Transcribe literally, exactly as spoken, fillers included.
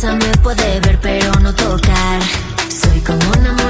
me puede ver pero no tocar. Soy como una